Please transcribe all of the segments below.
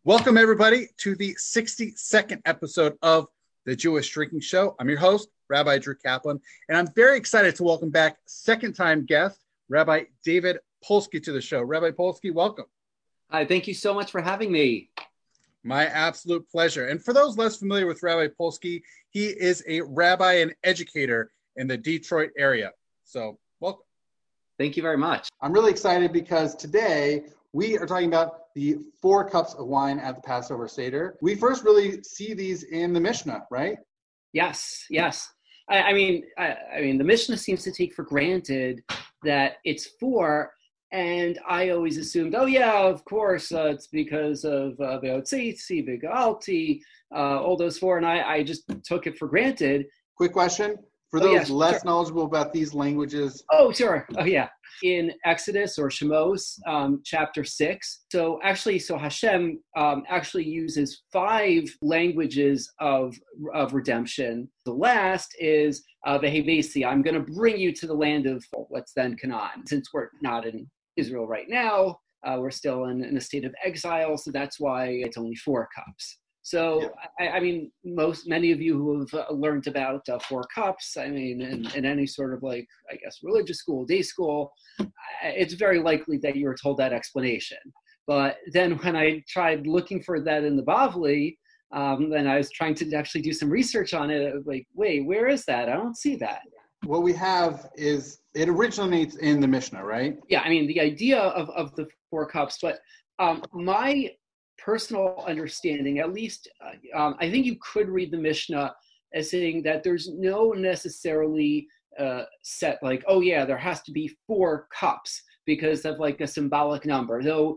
Welcome, everybody, to the 62nd episode of the Jewish Drinking Show. I'm your host, Rabbi Drew Kaplan, and I'm very excited to welcome back second-time guest, Rabbi David Polsky, to the show. Rabbi Polsky, welcome. Hi, thank you so much for having me. My absolute pleasure. And for those less familiar with Rabbi Polsky, he is a rabbi and educator in the Detroit area. So, welcome. Thank you very much. I'm really excited because today we are talking about the 4 cups of wine at the Passover Seder. We first really see these in the Mishnah, right? Yes. I mean, the Mishnah seems to take for granted that it's 4, and I always assumed, oh yeah, of course, it's because of Ve'otzitzi, V'Ga'alti, all those 4, and I just took it for granted. Quick question. For those less knowledgeable about these languages. Oh, sure. Oh, yeah. In Exodus or Shemos, chapter 6. So Hashem actually uses 5 languages of redemption. The last is Vehevesi. I'm going to bring you to the land of what's then Canaan. Since we're not in Israel right now, we're still in a state of exile. So that's why it's only 4 cups. So, yeah. I mean, many of you who have learned about 4 cups, I mean, in any sort of religious school, day school, it's very likely that you were told that explanation. But then when I tried looking for that in the Bavli, then I was trying to actually do some research on it. I was like, wait, where is that? I don't see that. What we have is, it originates in the Mishnah, right? Yeah, I mean, the idea of the 4 cups, but my personal understanding, at least, I think you could read the Mishnah as saying that there's no necessarily set oh yeah, there has to be 4 cups because of a symbolic number. Though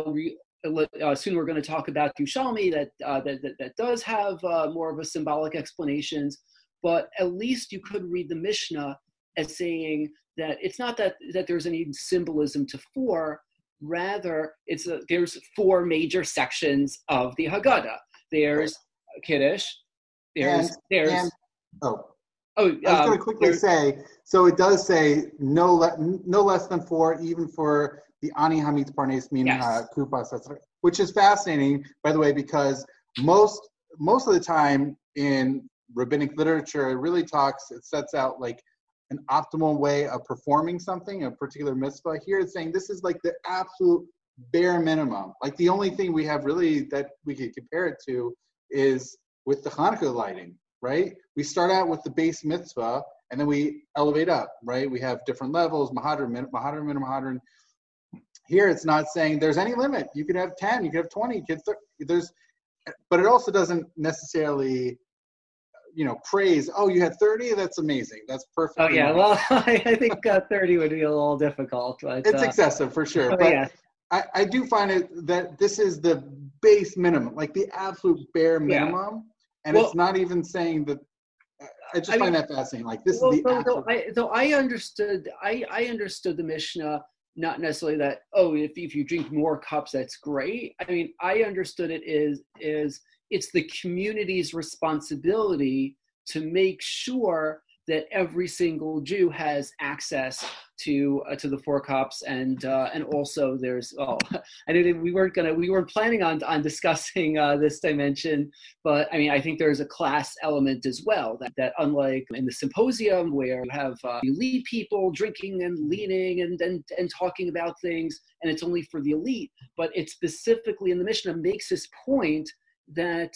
soon we're going to talk about Yerushalmi that does have more of a symbolic explanations, but at least you could read the Mishnah as saying that it's not that there's any symbolism to 4. Rather, there's 4 major sections of the Haggadah. There's Kiddush. I was going to quickly say, so it does say no less than 4, even for the Ani Hamitz Parnes Min Kupas, which is fascinating, by the way, because most of the time in rabbinic literature, it sets out an optimal way of performing something, a particular mitzvah. Here it's saying this is the absolute bare minimum. The only thing we have really that we could compare it to is with the Hanukkah lighting, right? We start out with the base mitzvah and then we elevate up, right? We have different levels, mahadran, minimum. Here it's not saying there's any limit. You could have 10, you could have 20, but it also doesn't necessarily praise, oh, you had 30? That's amazing. That's perfect. Oh, yeah. Well, I think 30 would be a little difficult. But, it's excessive for sure. But yeah. I do find it that this is the base minimum, the absolute bare minimum. And it's not even saying that. I find that fascinating. This is the absolute. I understood the Mishnah, not necessarily that, oh, if you drink more cups, that's great. I mean, I understood it is it's the community's responsibility to make sure that every single Jew has access to the 4 cups, and also there's we weren't planning on discussing this dimension, but I mean I think there's a class element as well that unlike in the symposium where you have elite people drinking and leaning and talking about things, and it's only for the elite, but it specifically in the Mishnah makes this point that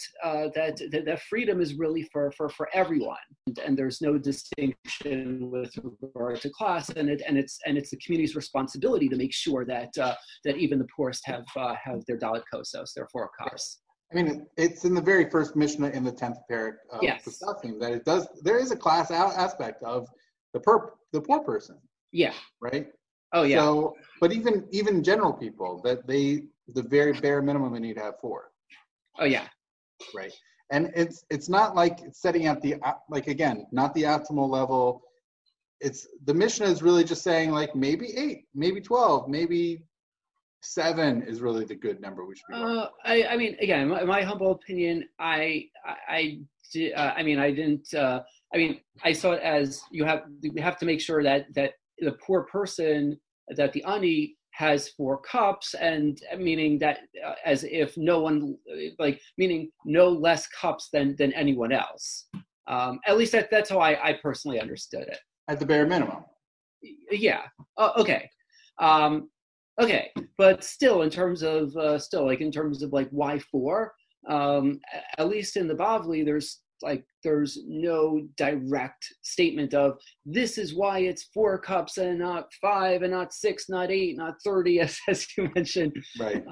freedom is really for everyone, and there's no distinction with regard to class, and it's the community's responsibility to make sure that even the poorest have their dalit kosos, their 4 cups. I mean, it's in the very first Mishnah in the 10th parak of Pesachim that it does. There is a class aspect of the poor person. Yeah. Right. Oh yeah. So, but even general people, that the very bare minimum they need to have 4. Oh yeah, right. And it's not it's setting out again, not the optimal level. It's the Mishnah is really just saying maybe 8, maybe 12, maybe 7 is really the good number we should be. I mean, again, my humble opinion, I saw it as you have to make sure that the poor person, that the ani has 4 cups, and meaning that as if no one, like meaning no less cups than anyone else. At least that's how I personally understood it. At the bare minimum. Yeah. Okay. Okay. But still, in terms of like why 4? At least in the Bavli, there's no direct statement of this is why it's 4 cups and not 5 and not 6, not 8, not 30, as you mentioned. Right.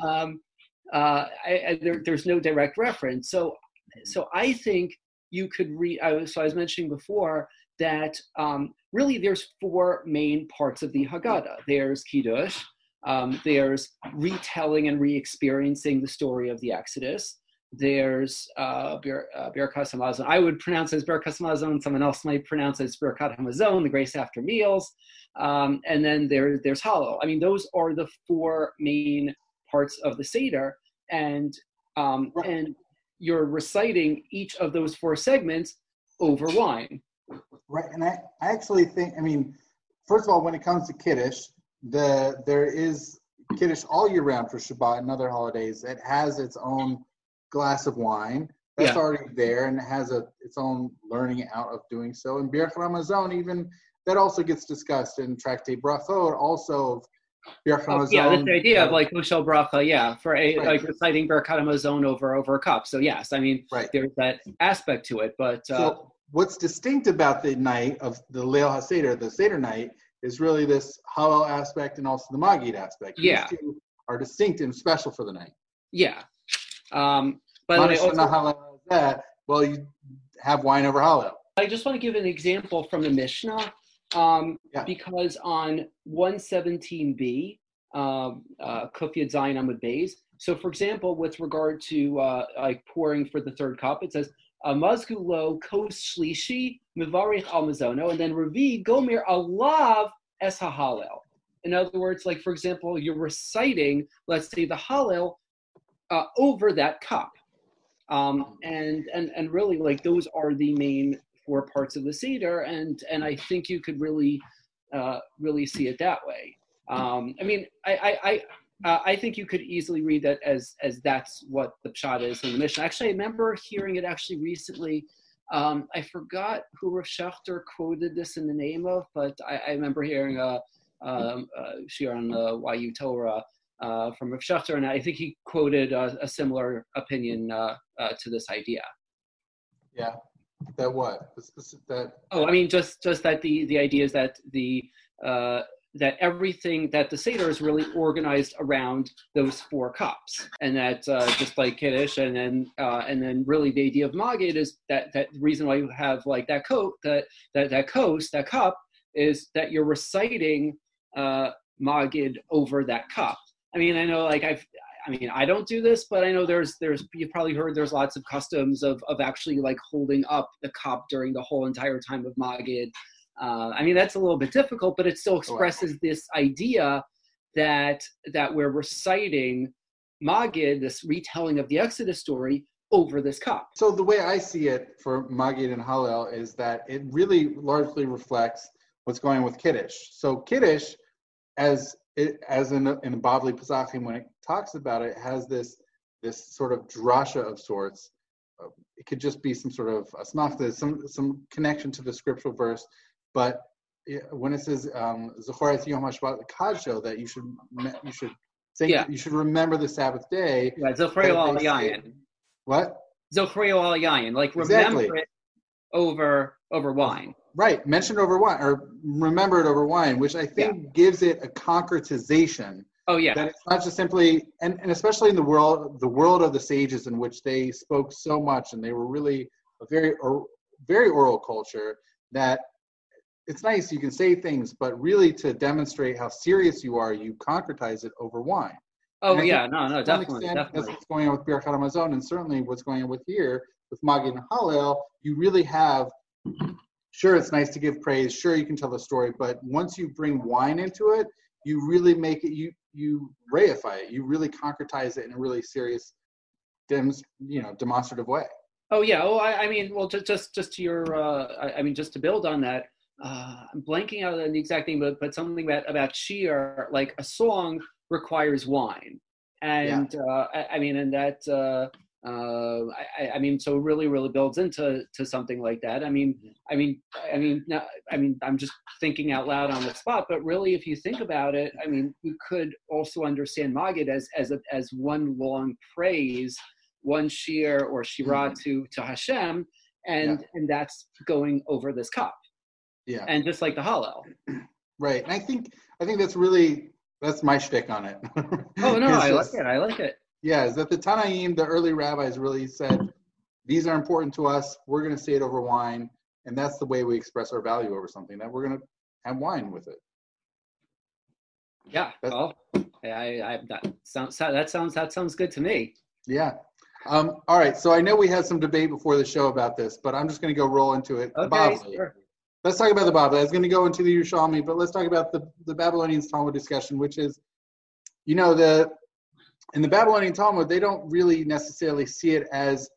There's no direct reference. So I think you could read. So I was mentioning before that really there's 4 main parts of the Haggadah. There's Kiddush. There's retelling and re-experiencing the story of the Exodus. There's Birkas Hamazon. I would pronounce it as Birkas Hamazon. Someone else might pronounce it as Birkat Hamazon, the grace after meals. And then there's Hallel. I mean, those are the 4 main parts of the Seder, and you're reciting each of those 4 segments over wine. Right, and I actually think, I mean, first of all, when it comes to Kiddush, there is Kiddush all year round for Shabbat and other holidays. It has its own glass of wine that's already there, and it has its own learning out of doing so. And Birkat Hamazon, even that also gets discussed in Tractate Brachot, also Birkat Hamazon. Yeah, that's the idea of like Hoshel Bracha, for like reciting Birkat Hamazon over a cup. So yes, I mean, there's that aspect to it. But so what's distinct about the night of the Leil HaSeder, the Seder night, is really this Hallel aspect and also the Magid aspect. These 2 are distinct and special for the night. Yeah. But well, you have wine over Hallel. I just want to give an example from the Mishnah, because on 117b, Kuf Yud Zayin Amud Beis. So, for example, with regard to like pouring for the 3rd cup, it says Mazgu lo kos shlishi mivarich al mazono, and then Revi gomer alav es hahallel. In other words, like for example, you're reciting, let's say, the Hallel over that cup, and really like those are the main 4 parts of the Seder, and I think you could really see it that way. I mean, I think you could easily read that as that's what the pshat is in the Mishnah. Actually, I remember hearing it actually recently. I forgot who Rav Shechter quoted this in the name of, but I remember hearing a shir on the YU Torah from Rav Shechter, and I think he quoted a similar opinion to this idea. Yeah, that what? That. Oh, I mean, just that the idea is that that everything, that the Seder is really organized around those 4 cups, and that just like Kiddush, and then really the idea of Magid is that the reason why you have like that cup is that you're reciting Magid over that cup. I mean, I know like I don't do this, but I know there's you've probably heard there's lots of customs of actually like holding up the cup during the whole entire time of Magid. I mean, that's a little bit difficult, but it still expresses this idea that we're reciting Magid, this retelling of the Exodus story, over this cup. So the way I see it for Magid and Hallel is that it really largely reflects what's going on with Kiddush. So Kiddush, as in the Bavli Pesachim, when it talks about it, has this sort of drasha of sorts. It could just be some sort of asmachta, some connection to the scriptural verse. But when it says Zechor et Yom HaShabbat Kadsho, that you should say, you should remember the Sabbath day. Yeah, Zochreo al Yayin. What? Zochreo al Yayin, like remember it over wine. Right, mention it over wine, or remember it over wine, which I think gives it a concretization. Oh yeah. That it's not just simply, and especially in the world of the sages, in which they spoke so much, and they were really a very oral culture, that it's nice, you can say things, but really to demonstrate how serious you are, you concretize it over wine. Oh yeah, no, definitely. That's what's going on with Birkat Hamazon, and certainly what's going on with here with Magid and Hallel. You really have, sure, it's nice to give praise, sure, you can tell the story, but once you bring wine into it, you really make it, you reify it, you really concretize it in a really serious, demonstrative way. Oh yeah. Oh, I mean, well, just to your, I mean, just to build on that. I'm blanking out on the exact thing, but something about shir, like a song requires wine, and I mean, and that I mean, so it really builds into something like that. Now, I'm just thinking out loud on the spot, but really, if you think about it, I mean, you could also understand Magid as one long praise, one shir or shirah to Hashem, and that's going over this cup. Yeah. And just like the Hallel. Right. And I think that's my shtick on it. Oh no, I like it. Yeah, is that the Tanaim, the early rabbis really said, these are important to us, we're going to say it over wine, and that's the way we express our value over something, that we're going to have wine with it. Yeah, that sounds good to me. Yeah. All right, so I know we had some debate before the show about this, but I'm just going to go roll into it. Okay, sure. Let's talk about the Bavli. I was going to go into the Yerushalmi, but let's talk about the Babylonian Talmud discussion, which is, in the Babylonian Talmud, they don't really necessarily see it as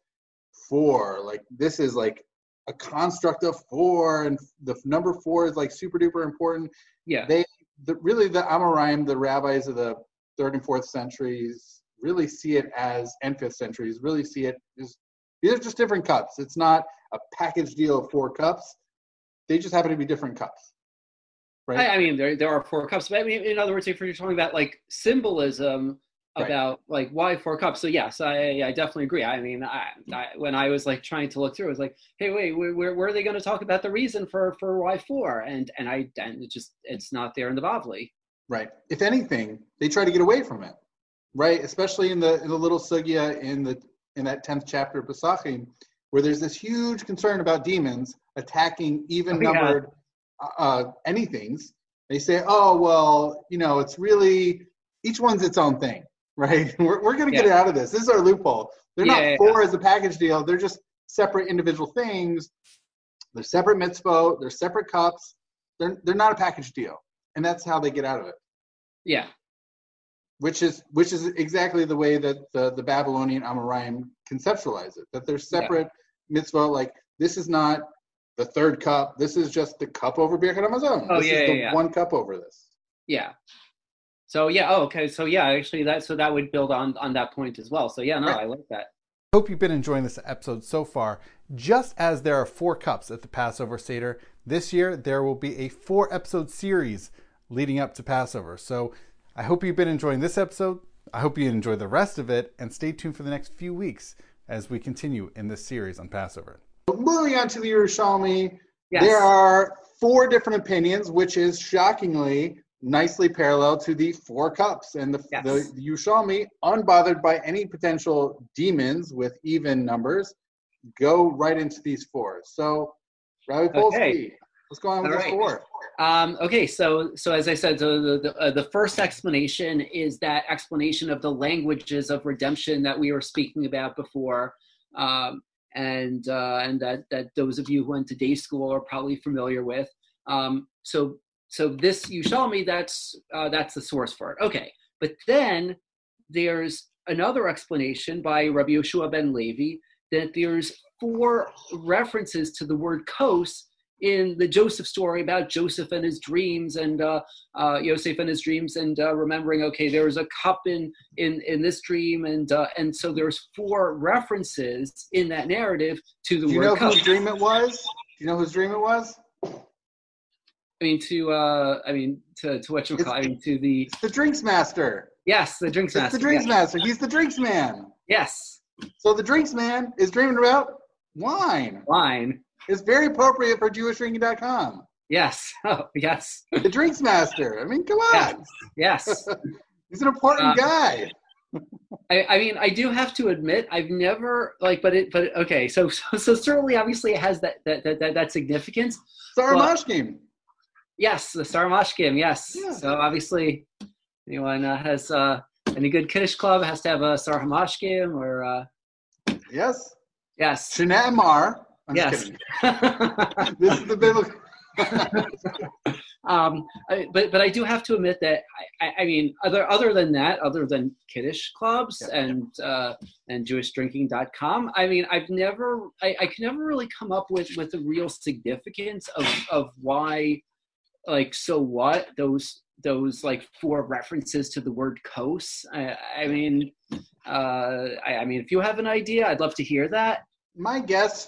4. Like, this is like a construct of 4, and the number 4 is like super duper important. Yeah. The Amoraim, the rabbis of the 3rd and 4th centuries, really see it as, and 5th centuries, really see it as, these are just different cups. It's not a package deal of 4 cups. They just happen to be different cups. Right? I mean, there are 4 cups, but I mean, in other words, if you're talking about like symbolism about like why 4 cups, so yes, I definitely agree. I mean, I when I was like trying to look through, I was like, hey, wait, where are they going to talk about the reason for why 4? And it's not there in the Bavli. Right. If anything, they try to get away from it. Right. Especially in the little sugya in that 10th chapter of Pesachim, where there's this huge concern about demons attacking even-numbered anythings. They say, oh, well, it's really, each one's its own thing, right? We're going to get it out of this. This is our loophole. They're not 4 as a package deal. They're just separate individual things. They're separate mitzvot. They're separate cups. They're not a package deal. And that's how they get out of it. Yeah. Which is exactly the way that the Babylonian Amoraim conceptualize it, that they're separate mitzvah. Like, this is not the 3rd cup. This is just the cup over Birkat Hamazon. This is the 1 cup over this. Yeah. So okay. So actually that would build on that point as well. So I like that. Hope you've been enjoying this episode so far. Just as there are 4 cups at the Passover Seder, this year there will be a 4-episode series leading up to Passover. So I hope you've been enjoying this episode. I hope you enjoy the rest of it, and stay tuned for the next few weeks as we continue in this series on Passover. Moving on to the Yerushalmi, there are 4 different opinions, which is shockingly nicely parallel to the 4 cups. And the Yerushalmi, unbothered by any potential demons with even numbers, go right into these 4. So, Rabbi Polsky, what's going on with those 4? Okay, so as I said, the first explanation is that explanation of the languages of redemption that we were speaking about before, and that those of you who went to day school are probably familiar with. So this Yerushalmi, that's the source for it. Okay, but then there's another explanation by Rabbi Yoshua ben Levi that there's 4 references to the word kos in the Joseph story about Joseph and his dreams, and Yosef and his dreams, and remembering, okay, there was a cup in this dream, and so there's 4 references in that narrative to the word cup. Do you know whose dream it was? Do you know whose dream it was? I mean, to what you call? To the. It's the drinks master. Yes, the drinks master. It's the drinks master. He's the drinks man. Yes. So the drinks man is dreaming about wine. Wine. It's very appropriate for JewishDrinking.com. Yes. Oh, yes. The drinks master. I mean, come on. Yes. He's an important guy. I mean, I do have to admit, I've never but okay. So certainly, obviously, it has that significance. Sarah Mashkim. Yes, the Sarah Mashkim. Yes. Yeah. So obviously, anyone has any good Kiddush club has to have a Sarah Mashkim or. Yes. Yes. Shana Amar. I'm yes. just kidding. This is the biblical. But I do have to admit that I mean, other than that, other than Kiddush clubs and JewishDrinking.com, I mean, I can never really come up with the real significance of why, like, so what those like 4 references to the word kos. I mean, if you have an idea, I'd love to hear that. My guess,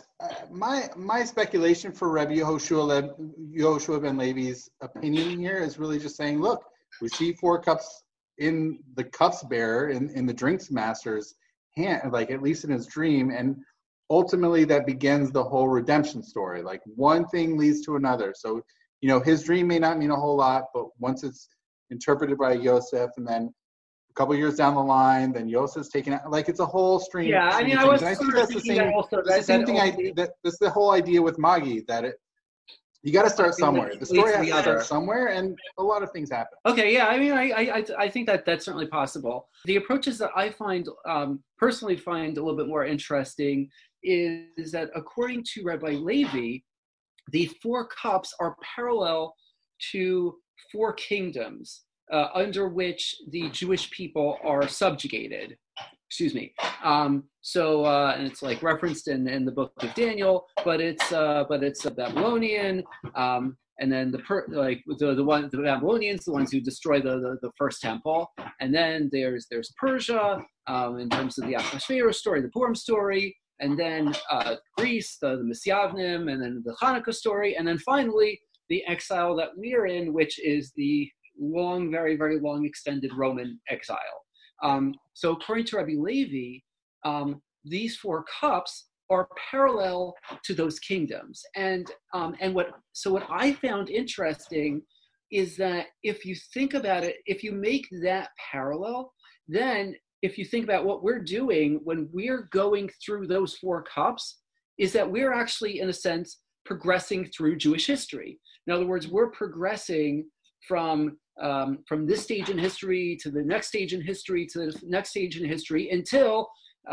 my speculation for Rabbi Yehoshua ben Levi's opinion here is really just saying, look, we see 4 cups in the cups bearer in the drinks master's hand, like at least in his dream, and ultimately that begins the whole redemption story. Like one thing leads to another. So, you know, his dream may not mean a whole lot, but once it's interpreted by Yosef, and then a couple years down the line, then Yosef's taken out. Like it's a whole stream. Yeah, I mean, I was. And I think that's the same. That's the whole idea with Magi, that you got to start somewhere. The story has to start somewhere, and a lot of things happen. Okay, yeah, I mean, I think that's certainly possible. The approaches that I personally find a little bit more interesting is that according to Rabbi Levi, the 4 cups are parallel to 4 kingdoms under which the Jewish people are subjugated. Excuse me. And it's like referenced in the book of Daniel, but it's a Babylonian, and then the Babylonians, the ones who destroy the first temple, and then there's Persia in terms of the Ahasuerus story, the Purim story, and then Greece, the Misyavnim, and then the Hanukkah story, and then finally the exile that we're in, which is the long, very, very long extended Roman exile. So according to Rabbi Levi, these 4 cups are parallel to those kingdoms. And what I found interesting is that if you think about it, if you make that parallel, then if you think about what we're doing when we're going through those 4 cups, is that we're actually, in a sense, progressing through Jewish history. In other words, we're progressing from this stage in history to the next stage in history to the next stage in history until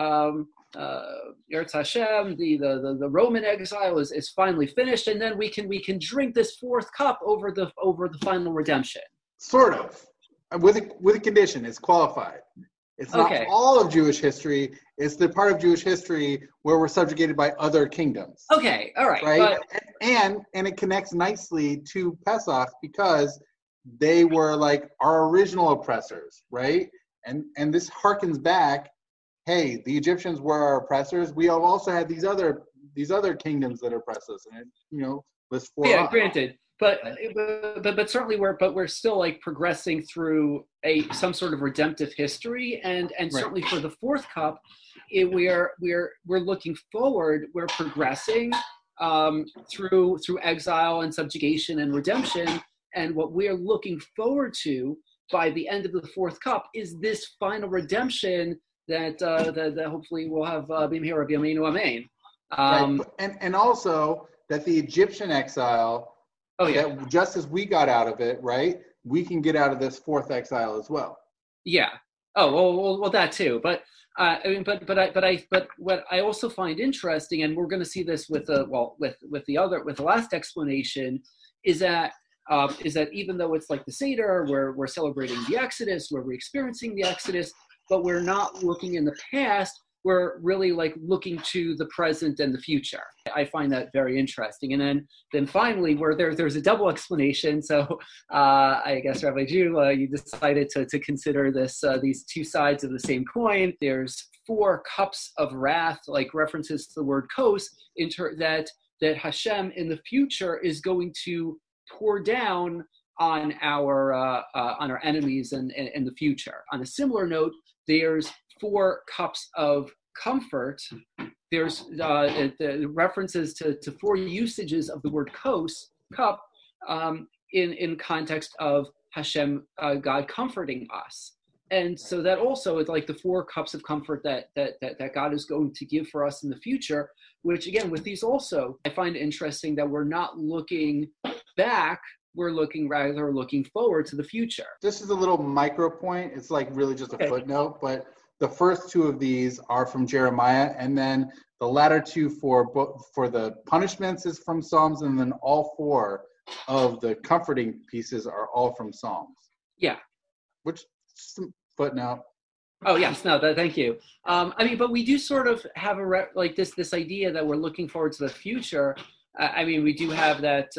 Eretz Hashem, the Roman exile is finally finished, and then we can drink this 4th cup over the final redemption. Sort of, with a condition. It's qualified. It's not all of Jewish history. It's the part of Jewish history where we're subjugated by other kingdoms. Okay, all right. Right, and it connects nicely to Pesach because they were like our original oppressors, right? And this harkens back. Hey, the Egyptians were our oppressors. We have also had these other kingdoms that oppress us, and list 4. Yeah, granted. But certainly we're still like progressing through some sort of redemptive history, and certainly for the 4th cup, we're looking forward. We're progressing through exile and subjugation and redemption, and what we're looking forward to by the end of the 4th cup is this final redemption that hopefully we'll have B'mihira B'yameinu Amen. Right. And also that the Egyptian exile. Oh yeah. That just as we got out of it, right? We can get out of this 4th exile as well. Yeah. Oh well, that too. But but what I also find interesting, and we're going to see this with the last explanation, is that even though it's like the Seder, we're celebrating the Exodus, where we're experiencing the Exodus, but we're not looking in the past. We're really like looking to the present and the future. I find that very interesting. And then finally, where there's a double explanation. So I guess Rabbi Jew, you decided to consider these 2 sides of the same coin. There's 4 cups of wrath, like references to the word kos, that Hashem in the future is going to pour down on our enemies in the future. On a similar note, there's 4 cups of comfort. There's the references to 4 usages of the word cup in context of Hashem, God comforting us. And so that also is like the 4 cups of comfort that God is going to give for us in the future, which again, with these also, I find it interesting that we're not looking back, we're rather looking forward to the future. This is a little micro point. It's like really just a footnote, but the first 2 of these are from Jeremiah, and then the latter 2 for the punishments is from Psalms, and then all 4 of the comforting pieces are all from Psalms. Yeah. Which, some footnote. Oh yes, no, thank you. I mean, but we do sort of have like this idea that we're looking forward to the future. I mean, we do have that.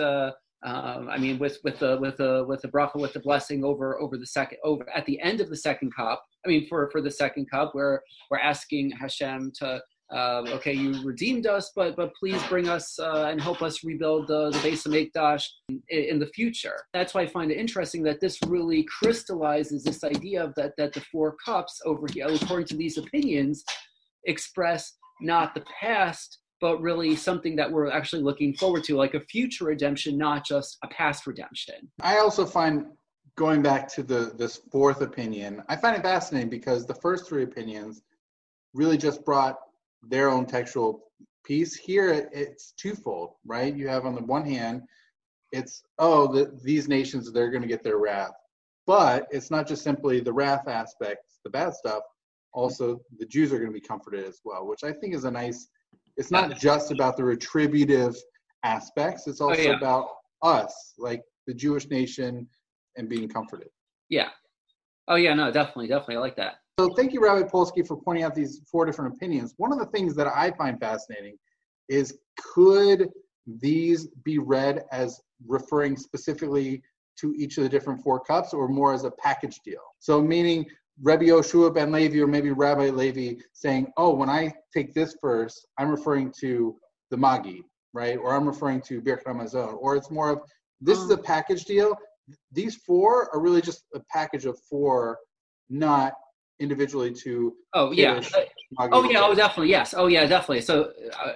I mean, with the bracha, with the blessing over the second, over at the end of the second cup. I mean, for the second cup, where we're asking Hashem to, okay, you redeemed us, but please bring us and help us rebuild the Beis Hamikdash in the future. That's why I find it interesting that this really crystallizes this idea of that the four cups over here, according to these opinions, express not the past, but really something that we're actually looking forward to, like a future redemption, not just a past redemption. I also find, going back to this fourth opinion, I find it fascinating because the first three opinions really just brought their own textual piece. Here it's twofold, right? You have on the one hand, it's, these nations, they're going to get their wrath. But it's not just simply the wrath aspect, the bad stuff. Also, the Jews are going to be comforted as well, which I think is a nice, it's not just about the retributive aspects. It's also about us, like the Jewish nation, and being comforted. Yeah. Oh, yeah, no, definitely. I like that. So thank you, Rabbi Polsky, for pointing out these four different opinions. One of the things that I find fascinating is, could these be read as referring specifically to each of the different four cups, or more as a package deal? So meaning Rabbi Yoshua ben Levi, or maybe Rabbi Levi, saying, when I take this verse, I'm referring to the Magi, right? Or I'm referring to Birkat Hamazon. Or it's more of, this is a package deal. These four are really just a package of four, not individually to Kiddush, definitely, yes. Definitely. So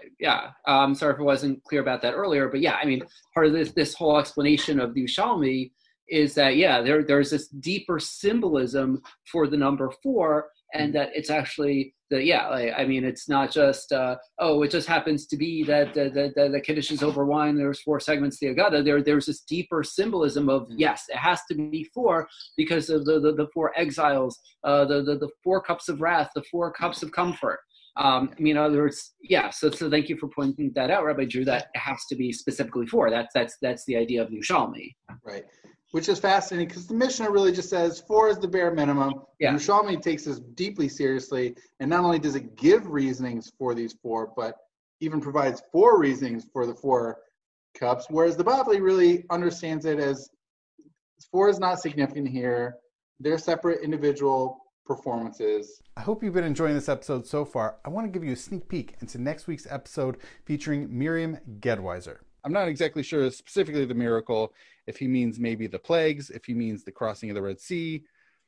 I'm sorry if I wasn't clear about that earlier, but I mean, part of this whole explanation of the Yerushalmi is that there's this deeper symbolism for the number four, and that it's actually I mean, it's not just it just happens to be that the Kiddush is over wine, there's four segments to the Agada. There's this deeper symbolism of, yes, it has to be four because of the four exiles, the four cups of wrath, the four cups of comfort. I mean, in other words, so thank you for pointing that out, Rabbi Drew, that it has to be specifically four. That's the idea of Yerushalmi. Right. Which is fascinating, because the Mishnah really just says four is the bare minimum. Yeah. Yerushalmi takes this deeply seriously, and not only does it give reasonings for these four, but even provides four reasonings for the four cups, whereas the Bavli really understands it as four is not significant here. They're separate individual performances. I hope you've been enjoying this episode so far. I want to give you a sneak peek into next week's episode featuring Miriam Gedweiser. I'm not exactly sure specifically the miracle, if he means maybe the plagues, if he means the crossing of the Red Sea,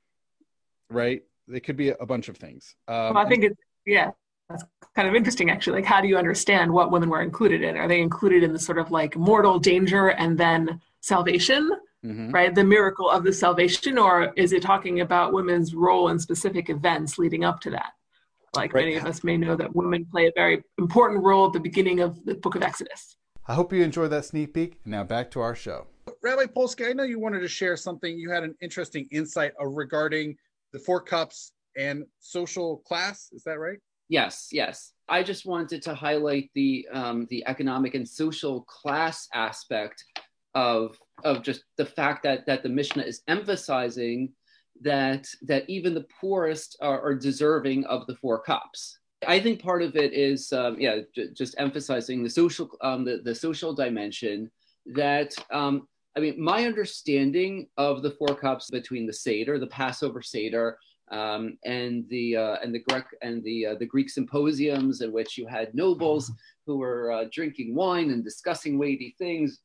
right? It could be a bunch of things. I think that's kind of interesting, actually. Like, how do you understand what women were included in? Are they included in the sort of like mortal danger and then salvation, right? The miracle of the salvation, or is it talking about women's role in specific events leading up to that? Like many of us may know that women play a very important role at the beginning of the book of Exodus. I hope you enjoyed that sneak peek. Now back to our show. Rabbi Polsky, I know you wanted to share something. You had an interesting insight regarding the four cups and social class. Is that right? Yes. I just wanted to highlight the economic and social class aspect of just the fact that the Mishnah is emphasizing that even the poorest are deserving of the four cups. I think part of it is just emphasizing the social the social dimension. That I mean, my understanding of the four cups between the Seder, the Passover Seder, and the Greek symposiums in which you had nobles who were drinking wine and discussing weighty things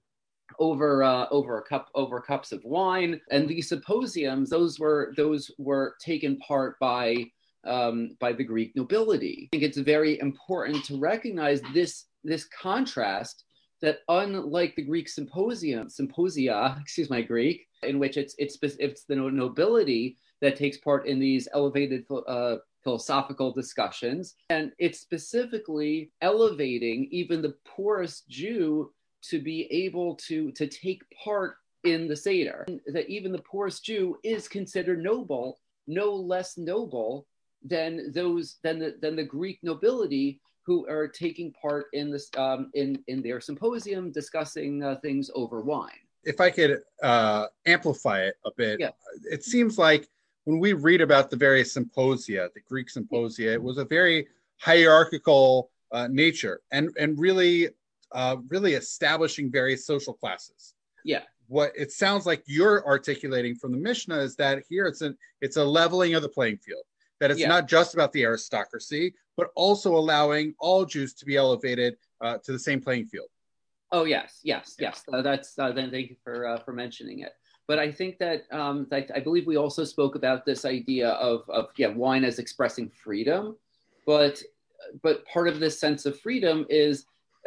over cups of wine, and these symposiums, those were taken part by the Greek nobility. I think it's very important to recognize this contrast, that unlike the Greek symposia, excuse my Greek, in which it's the nobility that takes part in these elevated philosophical discussions, and it's specifically elevating even the poorest Jew to be able to take part in the Seder. That even the poorest Jew is considered noble, no less noble than the Greek nobility, who are taking part in this in their symposium discussing things over wine. If I could amplify it a bit, yeah. It seems like when we read about the various symposia, the Greek symposia, it was a very hierarchical nature and really establishing various social classes. Yeah. What it sounds like you're articulating from the Mishnah is that here it's a leveling of the playing field, that it's not just about the aristocracy, but also allowing all Jews to be elevated to the same playing field. Oh yes. That's then thank you for mentioning it. But I think that I believe we also spoke about this idea of wine as expressing freedom, but part of this sense of freedom is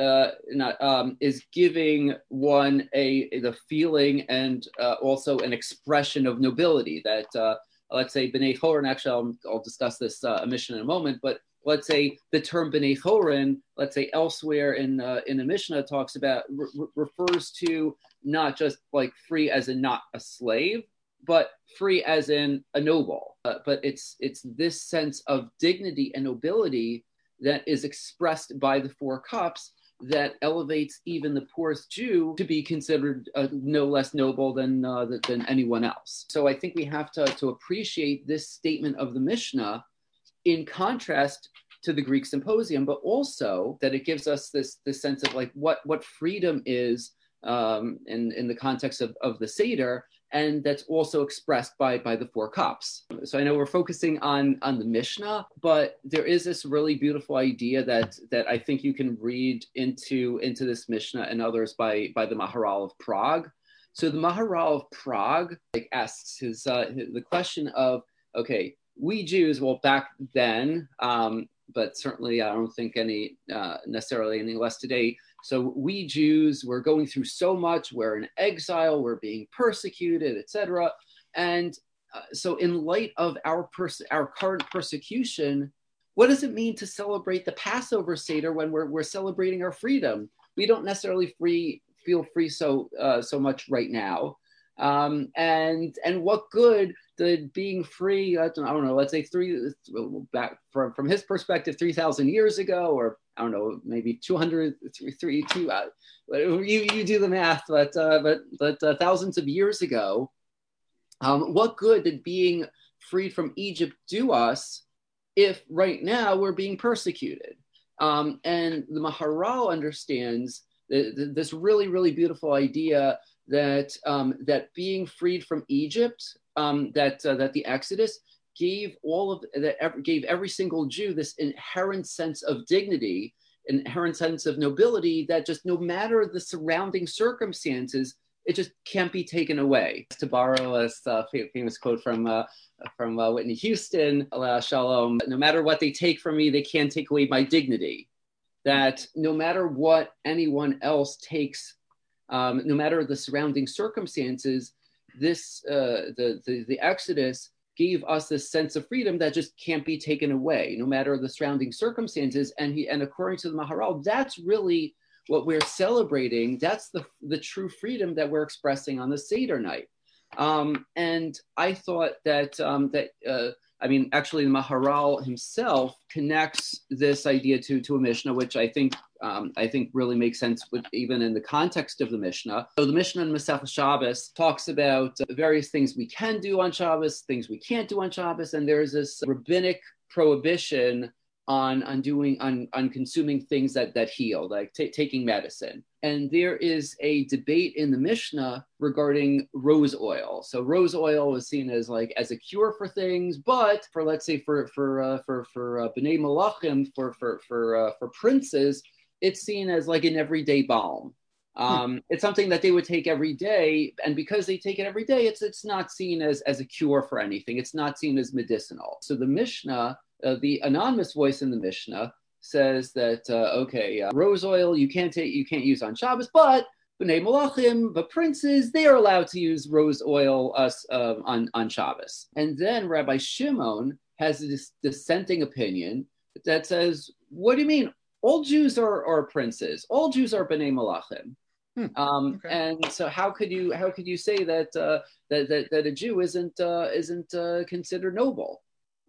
is giving one the feeling and also an expression of nobility that let's say B'nai Chorin. Actually, I'll discuss this Mishnah in a moment, but let's say the term B'nai Chorin, let's say elsewhere in the Mishnah talks about refers to not just like free as in not a slave, but free as in a noble. But it's this sense of dignity and nobility that is expressed by the four cups that elevates even the poorest Jew to be considered no less noble than anyone else. So I think we have to appreciate this statement of the Mishnah in contrast to the Greek symposium, but also that it gives us this sense of like what freedom is in the context of the Seder, and that's also expressed by the four cups. So I know we're focusing on the Mishnah, but there is this really beautiful idea that I think you can read into this Mishnah and others by the Maharal of Prague. So the Maharal of Prague asks the question of, okay, we Jews, well, back then, but certainly I don't think any necessarily any less today. So we Jews, we're going through so much. We're in exile. We're being persecuted, etc. And so, in light of our current persecution, what does it mean to celebrate the Passover Seder when we're celebrating our freedom? We don't necessarily feel free so much right now. And what good did being free, I don't know, let's say back from his perspective, 3,000 years ago, or I don't know, maybe 200, you do the math, but thousands of years ago, what good did being freed from Egypt do us if right now we're being persecuted? And the Maharal understands this really, really beautiful idea that being freed from Egypt, that the Exodus gave gave every single Jew this inherent sense of dignity, inherent sense of nobility that just no matter the surrounding circumstances, it just can't be taken away. To borrow a famous quote from Whitney Houston, Shalom, no matter what they take from me, they can't take away my dignity. That no matter what anyone else takes, no matter the surrounding circumstances, the Exodus gave us this sense of freedom that just can't be taken away, no matter the surrounding circumstances. And according to the Maharal, that's really what we're celebrating. That's the true freedom that we're expressing on the Seder night. And I thought that actually the Maharal himself connects this idea to a Mishnah, which I think really makes sense even in the context of the Mishnah. So the Mishnah in Masechah Shabbos talks about various things we can do on Shabbos, things we can't do on Shabbos, and there's this rabbinic prohibition on consuming things that heal, like taking medicine. And there is a debate in the Mishnah regarding rose oil. So rose oil was seen as a cure for things, but for let's say for B'nai Malachim, for princes, it's seen as like an everyday balm. It's something that they would take every day, and because they take it every day, it's not seen as a cure for anything. It's not seen as medicinal. So the Mishnah, the anonymous voice in the Mishnah, says that rose oil you can't use on Shabbos, but B'nai Malachim, the princes, they are allowed to use rose oil on Shabbos. And then Rabbi Shimon has this dissenting opinion that says, what do you mean? All Jews are princes. All Jews are B'nai Malachim. Okay. And so how could you say that a Jew isn't considered noble?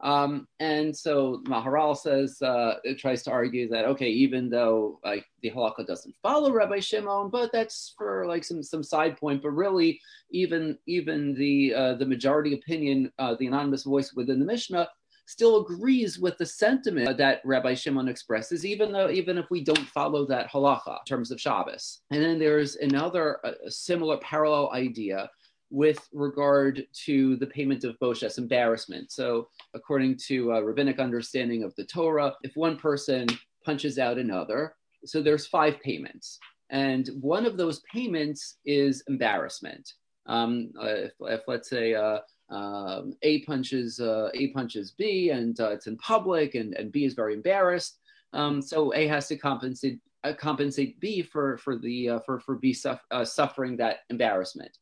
And so Maharal says, it tries to argue that, okay, even though like the halakha doesn't follow Rabbi Shimon, but that's for like some side point, but really even the majority opinion, the anonymous voice within the Mishnah still agrees with the sentiment that Rabbi Shimon expresses, even if we don't follow that halacha in terms of Shabbos. And then there's another similar parallel idea with regard to the payment of boshes, embarrassment. So according to rabbinic understanding of the Torah, if one person punches out another, so there's 5 payments. And one of those payments is embarrassment. If let's say A punches B and it's in public and B is very embarrassed, so A has to compensate B for B suffering that embarrassment.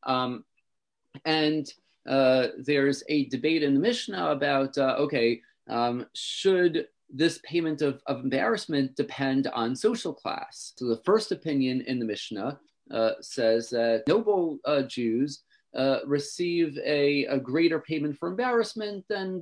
And there's a debate in the Mishnah about, should this payment of embarrassment depend on social class? So the first opinion in the Mishnah says that noble Jews receive a greater payment for embarrassment than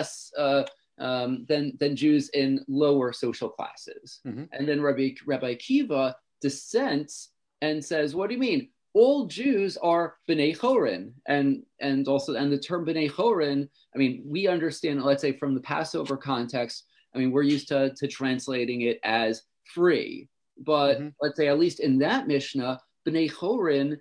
Jews in lower social classes. Mm-hmm. And then Rabbi Akiva dissents and says, what do you mean? All Jews are B'nai Chorin, and the term B'nai Chorin, I mean, we understand, let's say from the Passover context, I mean, we're used to translating it as free, but mm-hmm. let's say at least in that Mishnah, B'nai Chorin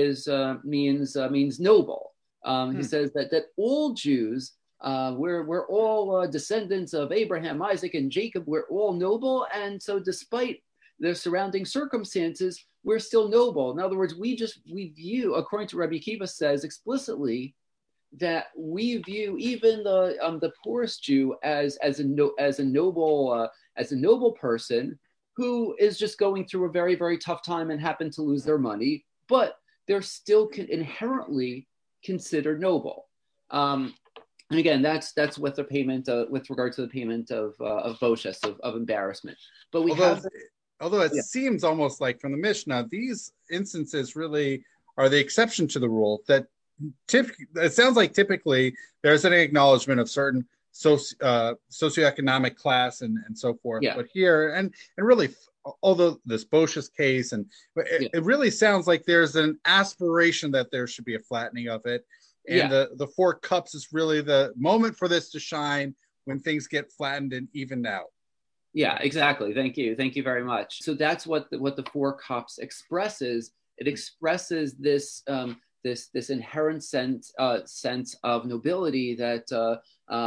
means noble. He says that all Jews, we're all descendants of Abraham, Isaac, and Jacob. We're all noble, and so despite their surrounding circumstances, we're still noble. In other words, we view, according to Rabbi Akiva says explicitly, that we view even the poorest Jew as a noble person who is just going through a very, very tough time and happened to lose their money, but they're still inherently considered noble. And again, that's with the payment with regard to the payment of boshes, of embarrassment. But although it seems almost like from the Mishnah, these instances really are the exception to the rule. That it sounds like typically there's an acknowledgement of certain socioeconomic class and so forth. Yeah. But here, and really, although this boshes case, it really sounds like there's an aspiration that there should be a flattening of it. And the 4 cups is really the moment for this to shine when things get flattened and evened out. Yeah, exactly. Thank you very much. So that's what the 4 cups expresses. It expresses this inherent sense of nobility that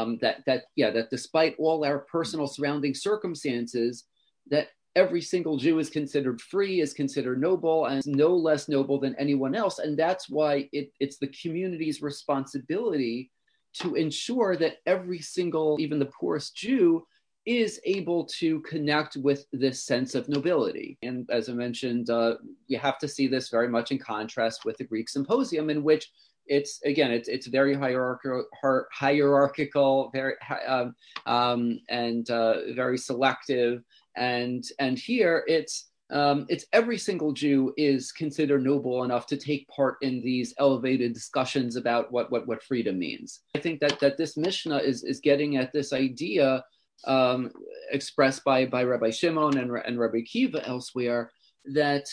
despite all our personal surrounding circumstances, that every single Jew is considered free, is considered noble, and is no less noble than anyone else. And that's why it's the community's responsibility to ensure that every single, even the poorest Jew, is able to connect with this sense of nobility. And as I mentioned, you have to see this very much in contrast with the Greek Symposium, in which it's very hierarchical, very and very selective. And here it's every single Jew is considered noble enough to take part in these elevated discussions about what freedom means. I think that this Mishnah is getting at this idea expressed by Rabbi Shimon and Rabbi Akiva elsewhere, that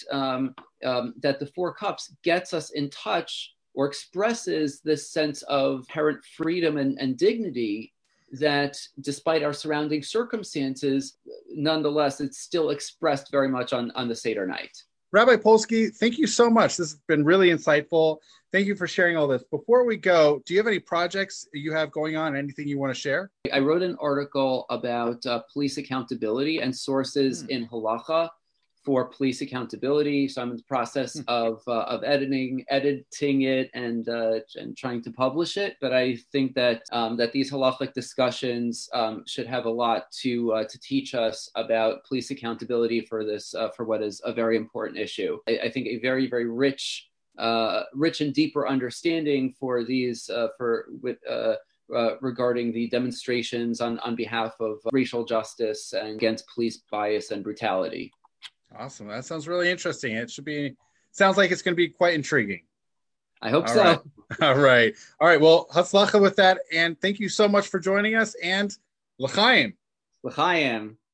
the 4 cups gets us in touch or expresses this sense of inherent freedom and dignity that despite our surrounding circumstances, nonetheless, it's still expressed very much on the Seder night. Rabbi Polsky, thank you so much. This has been really insightful. Thank you for sharing all this. Before we go, do you have any projects you have going on? Anything you want to share? I wrote an article about police accountability and sources in halacha for police accountability. So I'm in the process of editing it and trying to publish it. But I think that these halachic discussions should have a lot to teach us about police accountability for this for what is a very important issue. I think a very, very rich and deeper understanding for these regarding the demonstrations on behalf of racial justice and against police bias and brutality. Awesome. That sounds really interesting. Sounds like it's going to be quite intriguing. I hope so. Right. All right. Well, hatzlacha with that. And thank you so much for joining us. And l'chaim. L'chaim.